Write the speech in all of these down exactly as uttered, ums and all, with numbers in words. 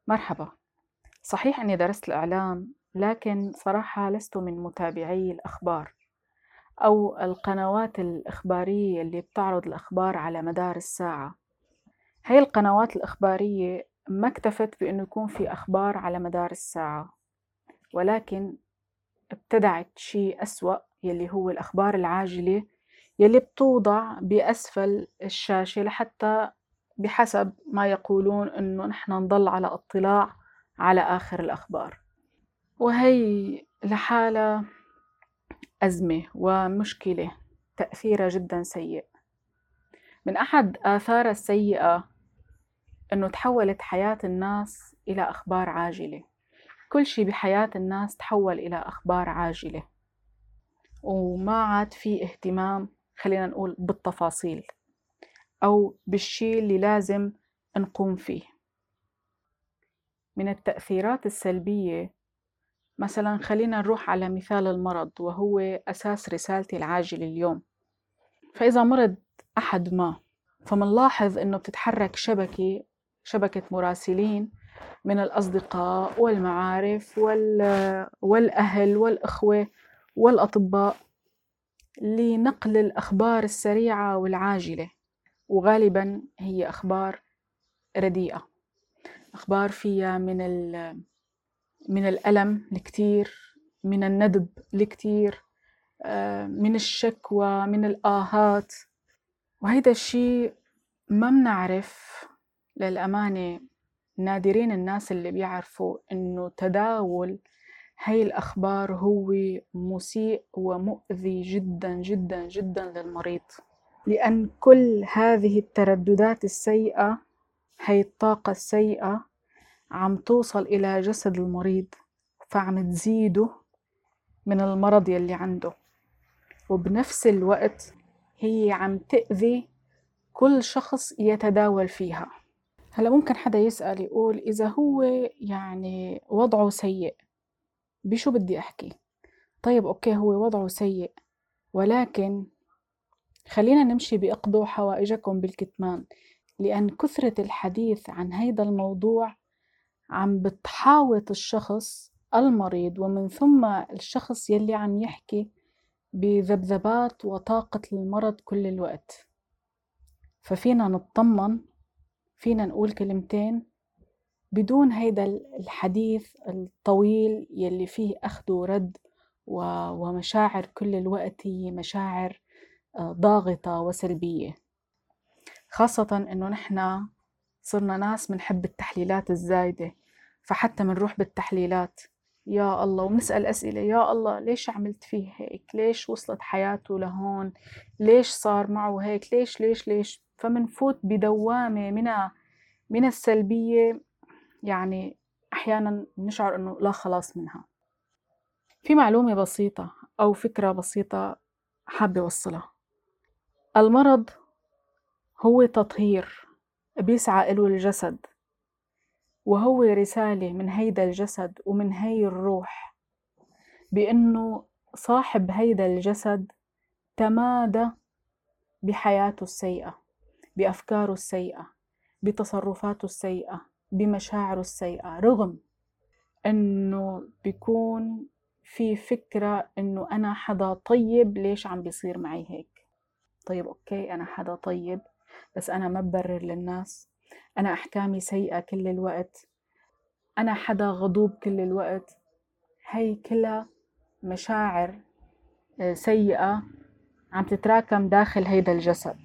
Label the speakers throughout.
Speaker 1: مرحبا. صحيح أني درست الإعلام، لكن صراحة لست من متابعي الأخبار أو القنوات الإخبارية اللي بتعرض الأخبار على مدار الساعة. هاي القنوات الإخبارية ما اكتفت بأنه يكون في أخبار على مدار الساعة، ولكن ابتدعت شيء أسوأ يلي هو الأخبار العاجلة يلي بتوضع بأسفل الشاشة لحتى بحسب ما يقولون أنه نحن نضل على اطلاع على آخر الأخبار. وهي لحالها أزمة ومشكلة تأثيرها جدا سيء. من أحد آثارها السيئة أنه تحولت حياة الناس إلى أخبار عاجلة. كل شيء بحياة الناس تحول إلى أخبار عاجلة، وما عاد في اهتمام، خلينا نقول، بالتفاصيل أو بالشيء اللي لازم نقوم فيه. من التأثيرات السلبية مثلا خلينا نروح على مثال المرض، وهو أساس رسالتي العاجلة اليوم. فإذا مرض أحد ما، فمنلاحظ أنه بتتحرك شبكة شبكة مراسلين من الأصدقاء والمعارف والأهل والإخوة والأطباء لنقل الأخبار السريعة والعاجلة، وغالبا هي أخبار رديئة، أخبار فيها من من الألم الكتير، من الندب الكتير، من الشكوى، من الآهات. وهيدا الشيء ما منعرف للأمانة، نادرين الناس اللي بيعرفوا إنه تداول هاي الأخبار هو مسيء ومؤذي جدا جدا جدا للمريض، لأن كل هذه الترددات السيئة، هاي الطاقة السيئة عم توصل إلى جسد المريض، فعم تزيده من المرض يلي عنده، وبنفس الوقت هي عم تأذي كل شخص يتداول فيها. هلا ممكن حدا يسأل يقول إذا هو يعني وضعه سيء بشو بدي أحكي؟ طيب أوكي، هو وضعه سيء، ولكن خلينا نمشي بإقضوا حوائجكم بالكتمان، لأن كثرة الحديث عن هيدا الموضوع عم بتحاوط الشخص المريض، ومن ثم الشخص يلي عم يحكي بذبذبات وطاقة المرض كل الوقت. ففينا نطمن، فينا نقول كلمتين بدون هيدا الحديث الطويل يلي فيه أخذ ورد ومشاعر كل الوقت هي مشاعر ضاغطة وسلبية. خاصة إنه نحنا صرنا ناس منحب التحليلات الزايدة، فحتى منروح بالتحليلات يا الله ومنسأل أسئلة، يا الله ليش عملت فيه هيك؟ ليش وصلت حياته لهون؟ ليش صار معه هيك؟ ليش ليش ليش؟ فمنفوت بدوامة من من السلبية، يعني أحيانا نشعر إنه لا خلاص منها. في معلومة بسيطة أو فكرة بسيطة حابة أوصلها. المرض هو تطهير بيسعى إله الجسد، وهو رسالة من هيدا الجسد ومن هي الروح بأنه صاحب هيدا الجسد تمادى بحياته السيئة، بأفكاره السيئة، بتصرفاته السيئة، بمشاعره السيئة، رغم أنه بيكون في فكرة أنه أنا حدا طيب، ليش عم بيصير معي هيك؟ طيب أوكي، أنا حدا طيب، بس أنا ما ببرر للناس، أنا أحكامي سيئة كل الوقت، أنا حدا غضوب كل الوقت. هاي كلها مشاعر سيئة عم تتراكم داخل هيدا الجسد.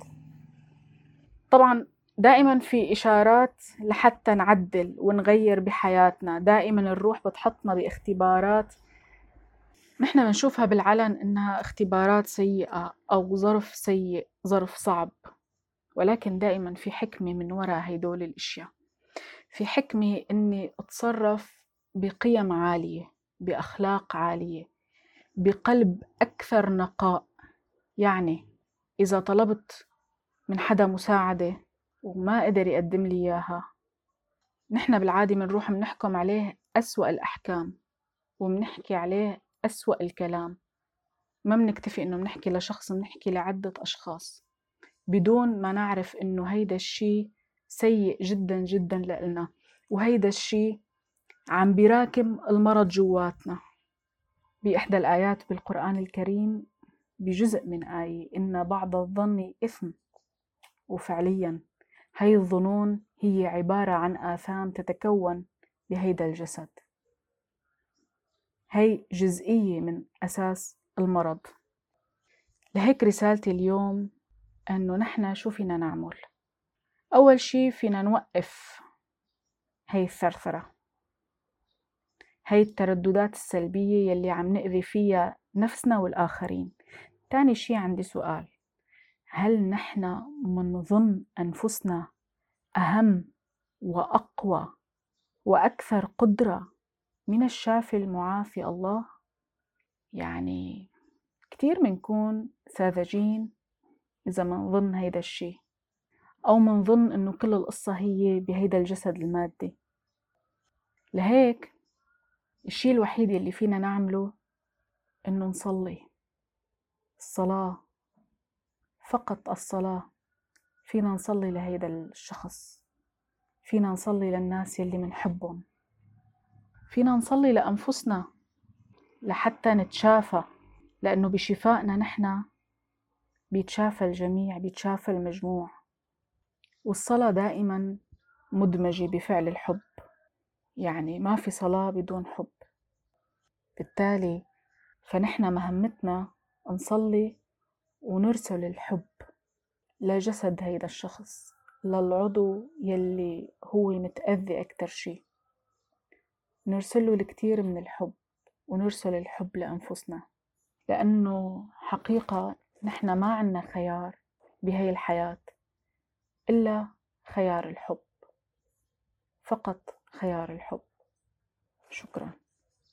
Speaker 1: طبعا دائما في إشارات لحتى نعدل ونغير بحياتنا، دائما الروح بتحطنا باختبارات نحن بنشوفها بالعلن إنها اختبارات سيئة أو ظرف سيء، ظرف صعب، ولكن دائما في حكمة من وراء هيدول الأشياء. في حكمة إني أتصرف بقيم عالية، بأخلاق عالية، بقلب أكثر نقاء. يعني إذا طلبت من حدا مساعدة وما قدر يقدم لي إياها، نحن بالعادة منروح منحكم عليه أسوأ الأحكام ومنحكي عليه أسوأ الكلام، ما منكتفي إنه منحكي لشخص، منحكي لعدة أشخاص بدون ما نعرف إنه هيدا الشي سيء جدا جدا لإلنا. وهيدا الشي عم بيراكم المرض جواتنا. بإحدى الآيات بالقرآن الكريم بجزء من آية إن بعض الظن إثم، وفعليا هاي الظنون هي عبارة عن آثام تتكون بهيدا الجسد. هاي جزئية من أساس المرض. لهيك رسالتي اليوم أنه نحن شو فينا نعمل؟ أول شي فينا نوقف هاي الثرثرة، هاي الترددات السلبية يلي عم نأذي فيها نفسنا والآخرين. تاني شي عندي سؤال: هل نحن منظن أنفسنا أهم وأقوى وأكثر قدرة من الشافي المعافي الله؟ يعني كتير منكون ساذجين إذا منظن هيدا الشي، أو منظن إنه كل القصة هي بهيدا الجسد المادي. لهيك الشي الوحيد يلي فينا نعمله إنه نصلي. الصلاة، فقط الصلاة. فينا نصلي لهيدا الشخص، فينا نصلي للناس يلي منحبهم، فينا نصلي لأنفسنا لحتى نتشافى، لأنه بشفائنا نحن بيتشافى الجميع، بيتشافى المجموع. والصلاة دائما مدمجة بفعل الحب، يعني ما في صلاة بدون حب. بالتالي فنحن مهمتنا نصلي ونرسل الحب لجسد هيدا الشخص، للعضو يلي هو متأذي أكتر شي، نرسله الكثير من الحب، ونرسل الحب لأنفسنا. لأنه حقيقة نحن ما عنا خيار بهاي الحياة إلا خيار الحب، فقط خيار الحب. شكرا.